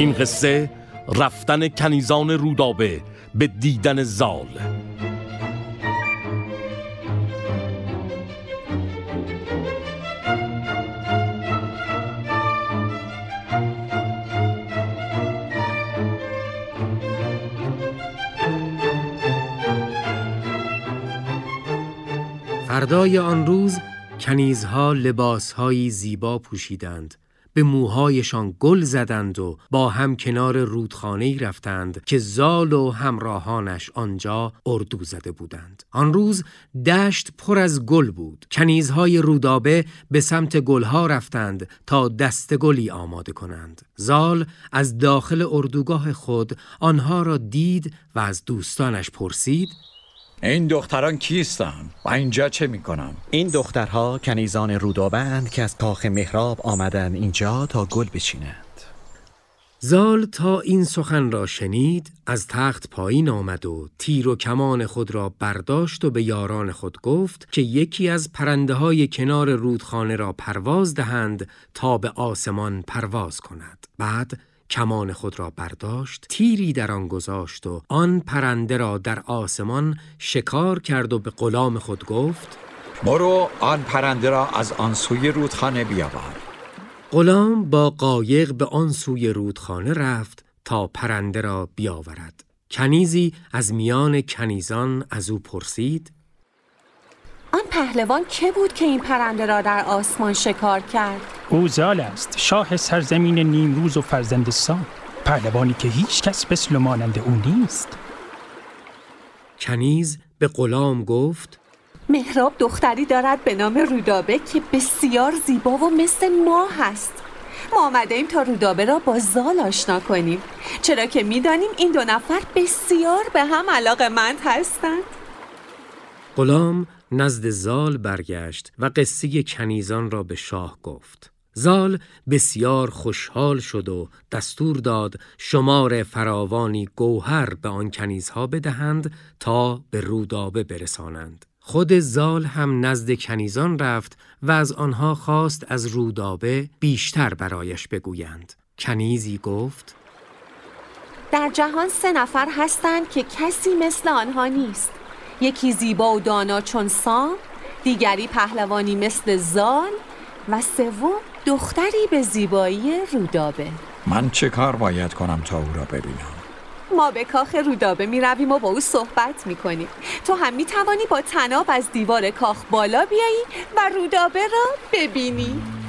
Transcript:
این قصه رفتن کنیزان رودابه به دیدن زال. فردای آن روز کنیزها لباسهایی زیبا پوشیدند، به موهایشان گل زدند و با هم کنار رودخانه‌ای رفتند که زال و همراهانش آنجا اردو زده بودند. آن روز دشت پر از گل بود. کنیزهای رودابه به سمت گلها رفتند تا دست گلی آماده کنند. زال از داخل اردوگاه خود آنها را دید و از دوستانش پرسید: این دختران کیستند و اینجا چه میکنن؟ این دخترها کنیزان رودابه اند که از کاخ مهراب آمدن اینجا تا گل بچینند. زال تا این سخن را شنید از تخت پایین آمد و تیر و کمان خود را برداشت و به یاران خود گفت که یکی از پرنده های کنار رودخانه را پرواز دهند تا به آسمان پرواز کند. بعد کمان خود را برداشت، تیری در آن گذاشت و آن پرنده را در آسمان شکار کرد و به غلام خود گفت: برو آن پرنده را از آن سوی رودخانه بیاور. غلام با قایق به آن سوی رودخانه رفت تا پرنده را بیاورد. کنیزی از میان کنیزان از او پرسید: آن پهلوان که بود که این پرنده را در آسمان شکار کرد؟ او زال است، شاه سرزمین نیمروز و فرزند سام، پهلوانی که هیچ کس مثل مانند او نیست. کنیز به غلام گفت: مهراب دختری دارد به نام رودابه که بسیار زیبا و مثل ماه است. ما آمده ایم تا رودابه را با زال آشنا کنیم، چرا که می‌دانیم این دو نفر بسیار به هم علاقه‌مند هستند. غلام نزد زال برگشت و قصه کنیزان را به شاه گفت. زال بسیار خوشحال شد و دستور داد شمار فراوانی گوهر به آن کنیزها بدهند تا به رودابه برسانند. خود زال هم نزد کنیزان رفت و از آنها خواست از رودابه بیشتر برایش بگویند. کنیزی گفت: در جهان 3 نفر هستند که کسی مثل آنها نیست. یکی زیبا و دانا چون سام، دیگری پهلوانی مثل زال و سوم دختری به زیبایی رودابه. من چه کار باید کنم تا او را ببینم؟ ما به کاخ رودابه می رویم و با او صحبت می کنیم. تو هم می توانی با طناب از دیوار کاخ بالا بیایی و رودابه را ببینی.